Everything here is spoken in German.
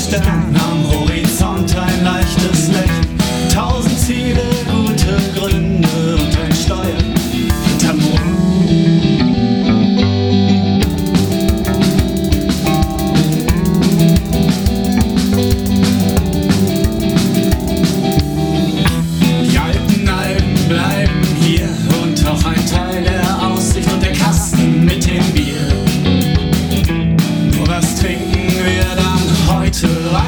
Stern am Horizont ein leichtes Lächeln. 1000 Ziele, gute Gründe und ein Steuer hinterm Mond. Die alten Alben bleiben hier und auch ein Teil der Aussicht und der Kasten mit dem Bier. Nur was trinken wir dann heute?